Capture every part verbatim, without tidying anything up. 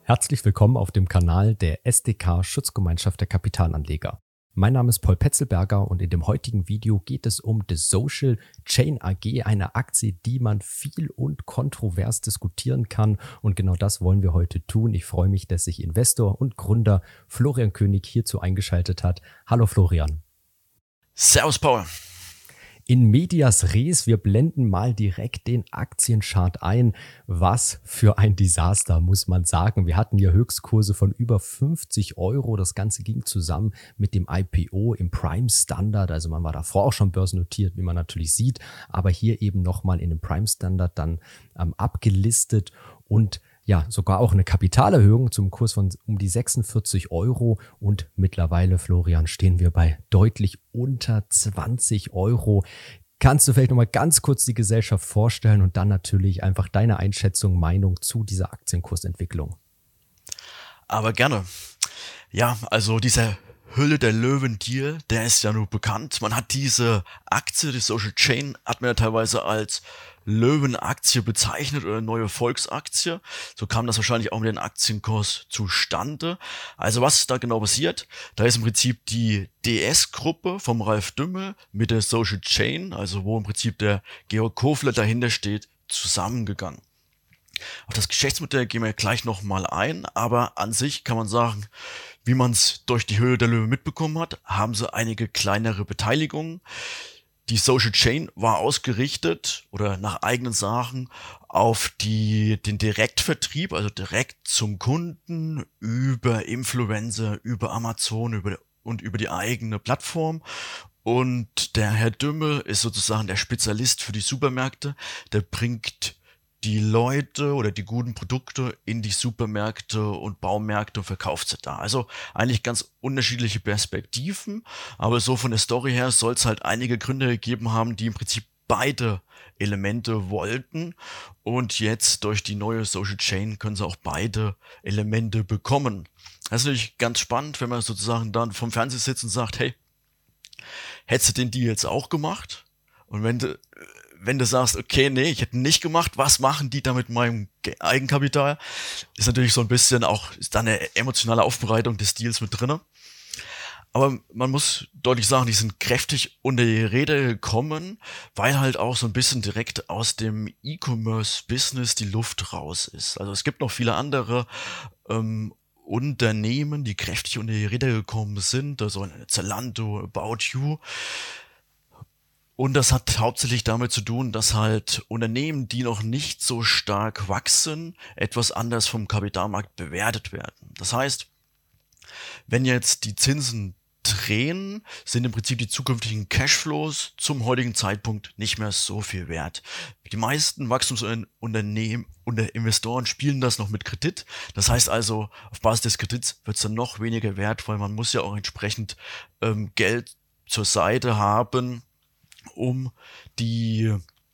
Herzlich willkommen auf dem Kanal der S D K Schutzgemeinschaft der Kapitalanleger. Mein Name ist Paul Petzelberger und in dem heutigen Video geht es um The Social Chain A G, eine Aktie, die man viel und kontrovers diskutieren kann. Und genau das wollen wir heute tun. Ich freue mich, dass sich Investor und Gründer Florian König hierzu eingeschaltet hat. Hallo Florian. Servus Paul. In medias res, wir blenden mal direkt den Aktienchart ein. Was für ein Desaster, muss man sagen. Wir hatten hier Höchstkurse von über fünfzig Euro. Das Ganze ging zusammen mit dem I P O im Prime Standard. Also man war davor auch schon börsennotiert, wie man natürlich sieht. Aber hier eben nochmal in dem Prime Standard dann ähm, abgelistet und ja, sogar auch eine Kapitalerhöhung zum Kurs von um die sechsundvierzig Euro und mittlerweile, Florian, stehen wir bei deutlich unter zwanzig Euro. Kannst du vielleicht nochmal ganz kurz die Gesellschaft vorstellen und dann natürlich einfach deine Einschätzung, Meinung zu dieser Aktienkursentwicklung? Aber gerne. Ja, also dieser Höhle der Löwen-Deal, der ist ja nur bekannt. Man hat diese Aktie, die Social Chain, hat man ja teilweise als Löwenaktie bezeichnet oder neue Volksaktie. So kam das wahrscheinlich auch mit dem Aktienkurs zustande. Also was ist da genau passiert? Da ist im Prinzip die D S-Gruppe vom Ralf Dümmel mit der Social Chain, also wo im Prinzip der Georg Kofler dahinter steht, zusammengegangen. Auf das Geschäftsmodell gehen wir gleich nochmal ein, aber an sich kann man sagen, wie man es durch die Höhle der Löwen mitbekommen hat, haben sie einige kleinere Beteiligungen. Die Social Chain war ausgerichtet oder nach eigenen Sachen auf die, den Direktvertrieb, also direkt zum Kunden über Influencer, über Amazon über, und über die eigene Plattform. Und der Herr Dümmel ist sozusagen der Spezialist für die Supermärkte, der bringt die Leute oder die guten Produkte in die Supermärkte und Baumärkte und verkauft sie da. Also eigentlich ganz unterschiedliche Perspektiven, aber so von der Story her soll es halt einige Gründer gegeben haben, die im Prinzip beide Elemente wollten und jetzt durch die neue Social Chain können sie auch beide Elemente bekommen. Das ist natürlich ganz spannend, wenn man sozusagen dann vom Fernseher sitzt und sagt, hey, hättest du den Deal jetzt auch gemacht? Und wenn du Wenn du sagst, okay, nee, ich hätte nicht gemacht, was machen die da mit meinem Eigenkapital? Ist natürlich so ein bisschen auch, ist da eine emotionale Aufbereitung des Deals mit drinne. Aber man muss deutlich sagen, die sind kräftig unter die Räder gekommen, weil halt auch so ein bisschen direkt aus dem E-Commerce-Business die Luft raus ist. Also es gibt noch viele andere ähm, Unternehmen, die kräftig unter die Räder gekommen sind, also Zalando, About You. Und das hat hauptsächlich damit zu tun, dass halt Unternehmen, die noch nicht so stark wachsen, etwas anders vom Kapitalmarkt bewertet werden. Das heißt, wenn jetzt die Zinsen drehen, sind im Prinzip die zukünftigen Cashflows zum heutigen Zeitpunkt nicht mehr so viel wert. Die meisten Wachstumsunternehmen und Investoren spielen das noch mit Kredit. Das heißt also, auf Basis des Kredits wird es dann noch weniger wert, weil man muss ja auch entsprechend ähm, Geld zur Seite haben, um die,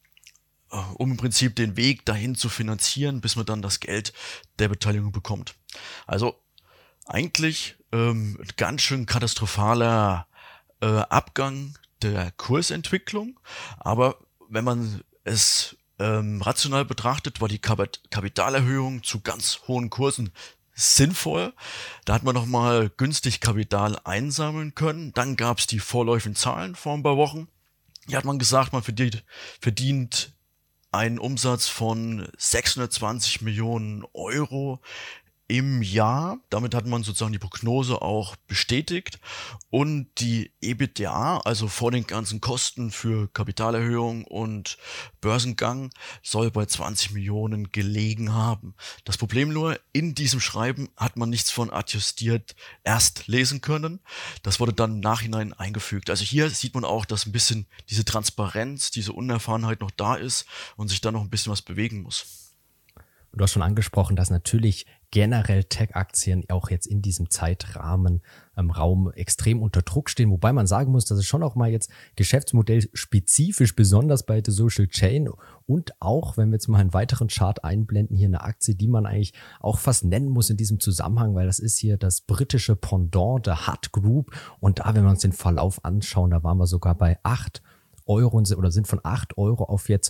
um im Prinzip den Weg dahin zu finanzieren, bis man dann das Geld der Beteiligung bekommt. Also eigentlich ähm, ein ganz schön katastrophaler äh, Abgang der Kursentwicklung, aber wenn man es ähm, rational betrachtet, war die Kap- Kapitalerhöhung zu ganz hohen Kursen sinnvoll. Da hat man nochmal günstig Kapital einsammeln können. Dann gab es die vorläufigen Zahlen vor ein paar Wochen. Hier hat man gesagt, man verdient, verdient einen Umsatz von sechshundertzwanzig Millionen Euro im Jahr. Damit hat man sozusagen die Prognose auch bestätigt. Und die EBITDA, also vor den ganzen Kosten für Kapitalerhöhung und Börsengang, soll bei zwanzig Millionen gelegen haben. Das Problem nur, in diesem Schreiben hat man nichts von adjustiert erst lesen können. Das wurde dann im Nachhinein eingefügt. Also hier sieht man auch, dass ein bisschen diese Transparenz, diese Unerfahrenheit noch da ist und sich da noch ein bisschen was bewegen muss. Du hast schon angesprochen, dass natürlich generell Tech-Aktien auch jetzt in diesem Zeitrahmen ähm, Raum extrem unter Druck stehen, wobei man sagen muss, dass es schon auch mal jetzt geschäftsmodellspezifisch, besonders bei The Social Chain und auch, wenn wir jetzt mal einen weiteren Chart einblenden, hier eine Aktie, die man eigentlich auch fast nennen muss in diesem Zusammenhang, weil das ist hier das britische Pendant der Hut Group und da, wenn wir uns den Verlauf anschauen, da waren wir sogar bei acht Euro oder sind von acht Euro auf jetzt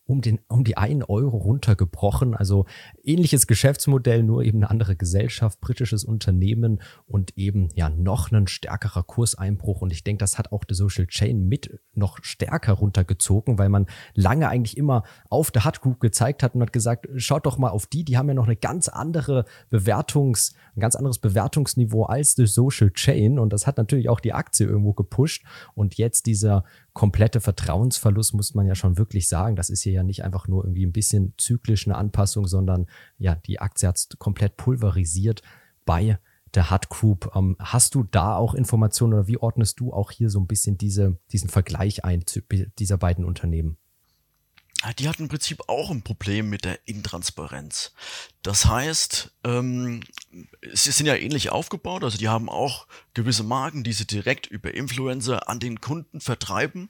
um den um die einen Euro runtergebrochen. Also ähnliches Geschäftsmodell, nur eben eine andere Gesellschaft, britisches Unternehmen und eben ja noch ein stärkerer Kurseinbruch. Und ich denke, das hat auch The Social Chain mit noch stärker runtergezogen, weil man lange eigentlich immer auf der Hut Group gezeigt hat und hat gesagt, schaut doch mal auf die, die haben ja noch eine ganz andere Bewertungs, ein ganz anderes Bewertungsniveau als The Social Chain. Und das hat natürlich auch die Aktie irgendwo gepusht. Und jetzt dieser komplette Vertrauensverlust, muss man ja schon wirklich sagen. Das ist hier ja nicht einfach nur irgendwie ein bisschen zyklisch eine Anpassung, sondern ja, die Aktie hat es komplett pulverisiert bei der Hut Group. Ähm, hast du da auch Informationen oder wie ordnest du auch hier so ein bisschen diese, diesen Vergleich ein zu dieser beiden Unternehmen? Die hatten im Prinzip auch ein Problem mit der Intransparenz. Das heißt, ähm, sie sind ja ähnlich aufgebaut, also die haben auch gewisse Marken, die sie direkt über Influencer an den Kunden vertreiben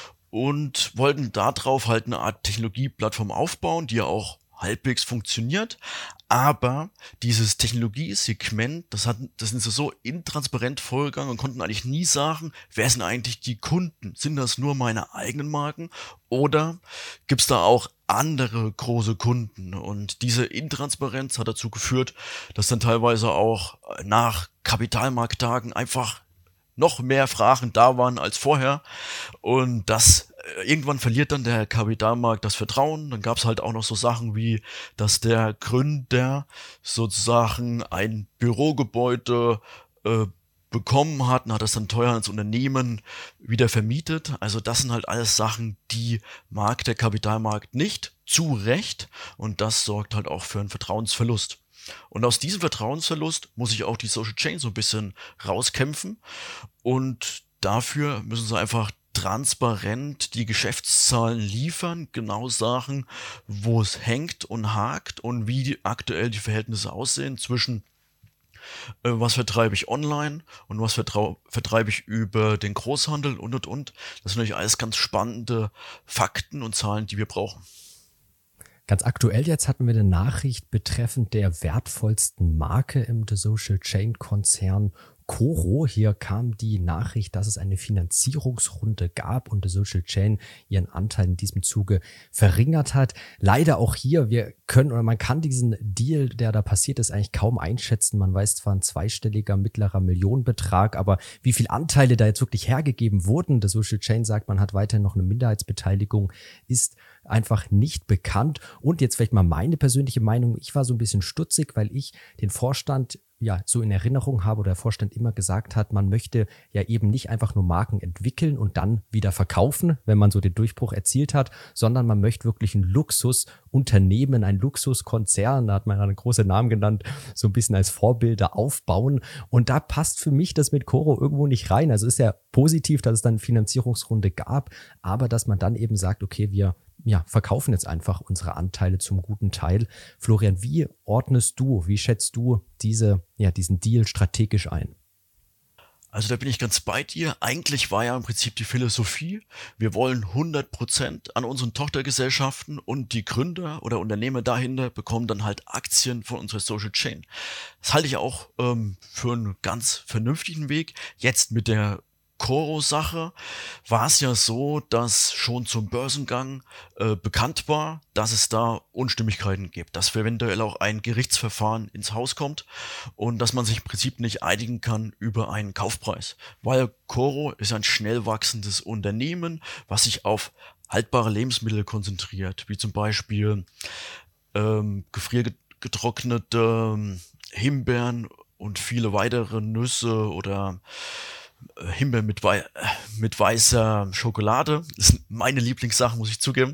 und wollten darauf halt eine Art Technologieplattform aufbauen, die ja auch halbwegs funktioniert, aber dieses Technologiesegment, das hat, das sind sie so intransparent vorgegangen und konnten eigentlich nie sagen, wer sind eigentlich die Kunden? Sind das nur meine eigenen Marken oder gibt's da auch andere große Kunden? Und diese Intransparenz hat dazu geführt, dass dann teilweise auch nach Kapitalmarkttagen einfach noch mehr Fragen da waren als vorher und das irgendwann verliert dann der Kapitalmarkt das Vertrauen. Dann gab es halt auch noch so Sachen wie, dass der Gründer sozusagen ein Bürogebäude äh, bekommen hat und hat das dann teuer ans Unternehmen wieder vermietet. Also das sind halt alles Sachen, die mag der Kapitalmarkt nicht, zu Recht, und das sorgt halt auch für einen Vertrauensverlust. Und aus diesem Vertrauensverlust muss sich auch die Social Chain so ein bisschen rauskämpfen und dafür müssen sie einfach transparent die Geschäftszahlen liefern, genau sagen, wo es hängt und hakt und wie die, aktuell die Verhältnisse aussehen zwischen äh, was vertreibe ich online und was vertrau, vertreibe ich über den Großhandel und und und. Das sind natürlich alles ganz spannende Fakten und Zahlen, die wir brauchen. Ganz aktuell jetzt hatten wir eine Nachricht betreffend der wertvollsten Marke im The Social Chain Konzern Coro. Hier kam die Nachricht, dass es eine Finanzierungsrunde gab und The Social Chain ihren Anteil in diesem Zuge verringert hat. Leider auch hier, wir können oder man kann diesen Deal, der da passiert ist, eigentlich kaum einschätzen. Man weiß zwar ein zweistelliger mittlerer Millionenbetrag, aber wie viele Anteile da jetzt wirklich hergegeben wurden, The Social Chain sagt, man hat weiterhin noch eine Minderheitsbeteiligung, ist einfach nicht bekannt. Und jetzt vielleicht mal meine persönliche Meinung. Ich war so ein bisschen stutzig, weil ich den Vorstand ja so in Erinnerung habe oder der Vorstand immer gesagt hat, man möchte ja eben nicht einfach nur Marken entwickeln und dann wieder verkaufen, wenn man so den Durchbruch erzielt hat, sondern man möchte wirklich ein Luxusunternehmen, ein Luxuskonzern, da hat man einen großen Namen genannt, so ein bisschen als Vorbilder aufbauen. Und da passt für mich das mit Coro irgendwo nicht rein. Also ist ja positiv, dass es dann eine Finanzierungsrunde gab, aber dass man dann eben sagt, okay, wir ja, verkaufen jetzt einfach unsere Anteile zum guten Teil. Florian, wie ordnest du, wie schätzt du diese, ja, diesen Deal strategisch ein? Also da bin ich ganz bei dir. Eigentlich war ja im Prinzip die Philosophie, wir wollen hundert Prozent an unseren Tochtergesellschaften und die Gründer oder Unternehmer dahinter bekommen dann halt Aktien von unserer Social Chain. Das halte ich auch ähm, für einen ganz vernünftigen Weg. Jetzt mit der Coro-Sache war es ja so, dass schon zum Börsengang äh, bekannt war, dass es da Unstimmigkeiten gibt, dass eventuell auch ein Gerichtsverfahren ins Haus kommt und dass man sich im Prinzip nicht einigen kann über einen Kaufpreis, weil Coro ist ein schnell wachsendes Unternehmen, was sich auf haltbare Lebensmittel konzentriert, wie zum Beispiel ähm, gefriergetrocknete ähm, Himbeeren und viele weitere Nüsse oder Himbeeren mit, wei mit weißer Schokolade. Das ist meine Lieblingssache, muss ich zugeben.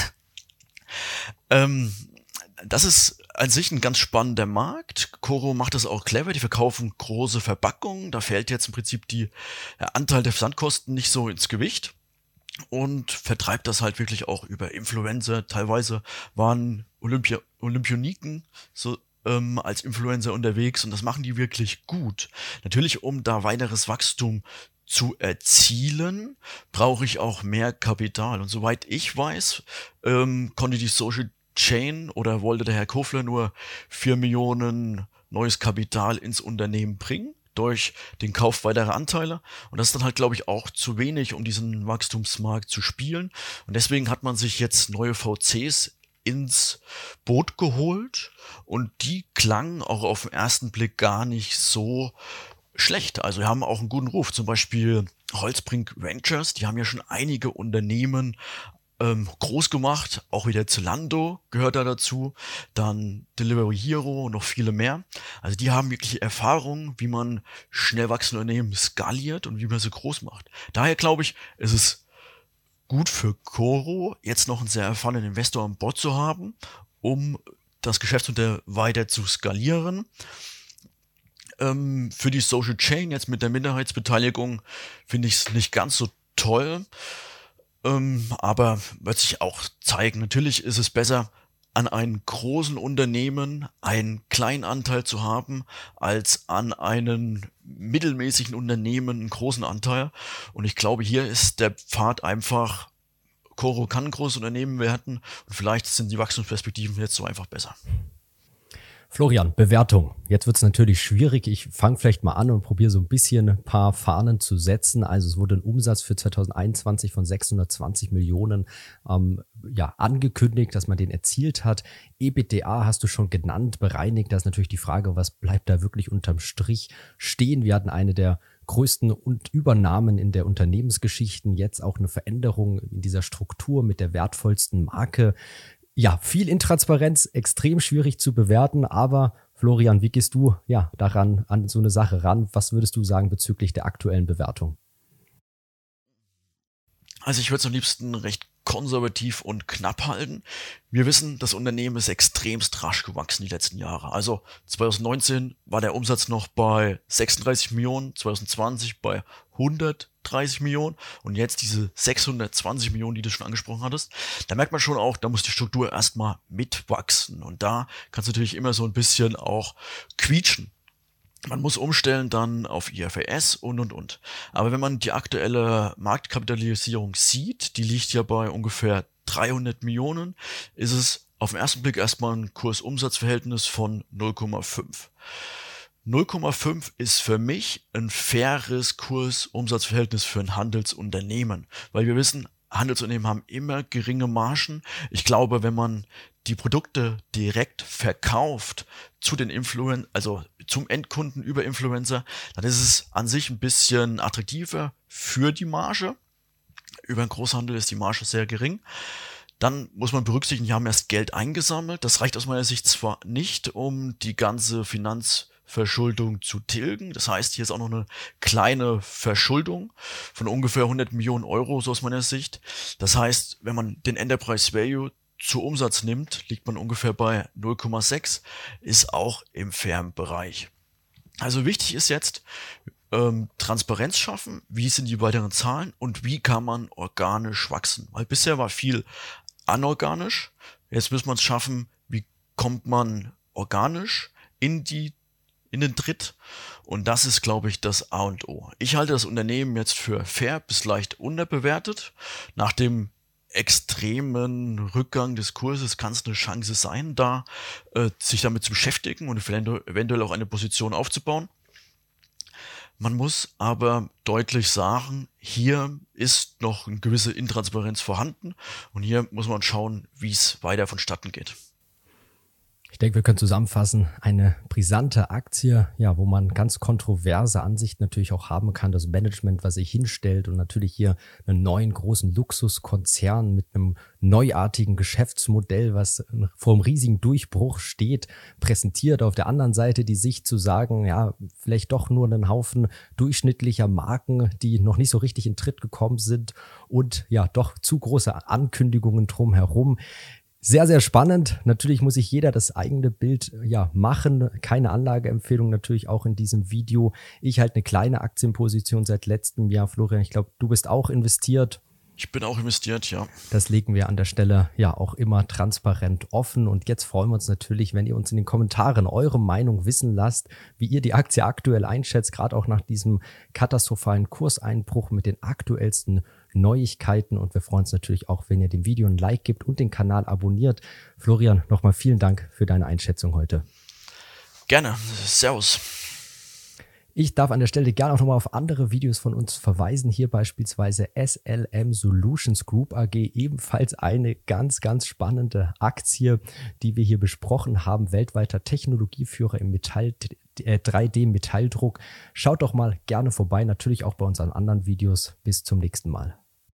ähm, das ist an sich ein ganz spannender Markt. Coro macht das auch clever. Die verkaufen große Verpackungen. Da fällt jetzt im Prinzip die, der Anteil der Versandkosten nicht so ins Gewicht. Und vertreibt das halt wirklich auch über Influencer. Teilweise waren Olympia Olympioniken so Ähm, als Influencer unterwegs und das machen die wirklich gut. Natürlich, um da weiteres Wachstum zu erzielen, brauche ich auch mehr Kapital. Und soweit ich weiß, ähm, konnte die Social Chain oder wollte der Herr Kofler nur vier Millionen neues Kapital ins Unternehmen bringen. durch den Kauf weiterer Anteile. Und das ist dann halt, glaube ich, auch zu wenig, um diesen Wachstumsmarkt zu spielen. Und deswegen hat man sich jetzt neue V Cs ins Boot geholt und die klangen auch auf den ersten Blick gar nicht so schlecht. Also wir haben auch einen guten Ruf. Zum Beispiel Holzbrink Ventures, die haben ja schon einige Unternehmen ähm, groß gemacht. Auch wieder Zalando gehört da dazu. Dann Delivery Hero und noch viele mehr. Also die haben wirklich Erfahrung, wie man schnell wachsende Unternehmen skaliert und wie man sie groß macht. Daher glaube ich, ist es gut für Coro, jetzt noch einen sehr erfahrenen Investor an Bord zu haben, um das Geschäftsmodell weiter zu skalieren. Ähm, für die Social Chain jetzt mit der Minderheitsbeteiligung finde ich es nicht ganz so toll, ähm, aber wird sich auch zeigen. Natürlich ist es besser, an einem großen Unternehmen einen kleinen Anteil zu haben, als an einem mittelmäßigen Unternehmen einen großen Anteil. Und ich glaube, hier ist der Pfad einfach, Coro kann ein großes Unternehmen werden und vielleicht sind die Wachstumsperspektiven jetzt so einfach besser. Florian, Bewertung. Jetzt wird es natürlich schwierig. Ich fange vielleicht mal an und probiere so ein bisschen ein paar Fahnen zu setzen. Also es wurde ein Umsatz für zwanzig einundzwanzig von sechshundertzwanzig Millionen ähm, ja, angekündigt, dass man den erzielt hat. EBITDA hast du schon genannt, bereinigt. Da ist natürlich die Frage, was bleibt da wirklich unterm Strich stehen. Wir hatten eine der größten und Übernahmen in der Unternehmensgeschichten. Jetzt auch eine Veränderung in dieser Struktur mit der wertvollsten Marke. Ja, viel Intransparenz, extrem schwierig zu bewerten, aber Florian, wie gehst du ja daran an so eine Sache ran? Was würdest du sagen bezüglich der aktuellen Bewertung? Also ich würde es am liebsten recht konservativ und knapp halten. Wir wissen, das Unternehmen ist extremst rasch gewachsen die letzten Jahre. Also zwanzig neunzehn war der Umsatz noch bei sechsunddreißig Millionen, zwanzig zwanzig bei hundertdreißig Millionen und jetzt diese sechshundertzwanzig Millionen, die du schon angesprochen hattest. Da merkt man schon auch, da muss die Struktur erstmal mitwachsen und da kannst du natürlich immer so ein bisschen auch quietschen. Man muss umstellen dann auf I F R S und, und, und. Aber wenn man die aktuelle Marktkapitalisierung sieht, die liegt ja bei ungefähr dreihundert Millionen, ist es auf den ersten Blick erstmal ein Kurs-Umsatz-Verhältnis von null Komma fünf. null Komma fünf ist für mich ein faires Kurs-Umsatz-Verhältnis für ein Handelsunternehmen, weil wir wissen, Handelsunternehmen haben immer geringe Margen. Ich glaube, wenn man die Produkte direkt verkauft zu den Influencern, also zum Endkunden über Influencer, dann ist es an sich ein bisschen attraktiver für die Marge. Über den Großhandel ist die Marge sehr gering. Dann muss man berücksichtigen, die haben erst Geld eingesammelt. Das reicht aus meiner Sicht zwar nicht, um die ganze Finanzverschuldung zu tilgen. Das heißt, hier ist auch noch eine kleine Verschuldung von ungefähr hundert Millionen Euro, so aus meiner Sicht. Das heißt, wenn man den Enterprise Value zu Umsatz nimmt, liegt man ungefähr bei null Komma sechs, ist auch im fairen Bereich. Also wichtig ist jetzt, ähm, Transparenz schaffen, wie sind die weiteren Zahlen und wie kann man organisch wachsen. Weil bisher war viel anorganisch, jetzt muss man es schaffen, wie kommt man organisch in die in den Tritt und das ist, glaube ich, das A und O. Ich halte das Unternehmen jetzt für fair bis leicht unterbewertet. Nach dem extremen Rückgang des Kurses kann es eine Chance sein, da äh, sich damit zu beschäftigen und eventuell auch eine Position aufzubauen. Man muss aber deutlich sagen, hier ist noch eine gewisse Intransparenz vorhanden und hier muss man schauen, wie es weiter vonstatten geht. Ich denke, wir können zusammenfassen, eine brisante Aktie, ja, wo man ganz kontroverse Ansichten natürlich auch haben kann, das Management, was sich hinstellt und natürlich hier einen neuen großen Luxuskonzern mit einem neuartigen Geschäftsmodell, was vor einem riesigen Durchbruch steht, präsentiert. Auf der anderen Seite die Sicht zu sagen, ja, vielleicht doch nur einen Haufen durchschnittlicher Marken, die noch nicht so richtig in Tritt gekommen sind und ja, doch zu große Ankündigungen drumherum. Sehr, sehr spannend. Natürlich muss sich jeder das eigene Bild ja machen. Keine Anlageempfehlung natürlich auch in diesem Video. Ich halte eine kleine Aktienposition seit letztem Jahr. Florian, ich glaube, du bist auch investiert. Ich bin auch investiert, ja. Das legen wir an der Stelle ja auch immer transparent offen. Und jetzt freuen wir uns natürlich, wenn ihr uns in den Kommentaren eure Meinung wissen lasst, wie ihr die Aktie aktuell einschätzt, gerade auch nach diesem katastrophalen Kurseinbruch mit den aktuellsten Neuigkeiten. Und wir freuen uns natürlich auch, wenn ihr dem Video ein Like gibt und den Kanal abonniert. Florian, nochmal vielen Dank für deine Einschätzung heute. Gerne. Servus. Ich darf an der Stelle gerne auch nochmal auf andere Videos von uns verweisen. Hier beispielsweise S L M Solutions Group A G, ebenfalls eine ganz, ganz spannende Aktie, die wir hier besprochen haben. Weltweiter Technologieführer im Metall, äh, drei D-Metalldruck. Schaut doch mal gerne vorbei, natürlich auch bei unseren anderen Videos. Bis zum nächsten Mal.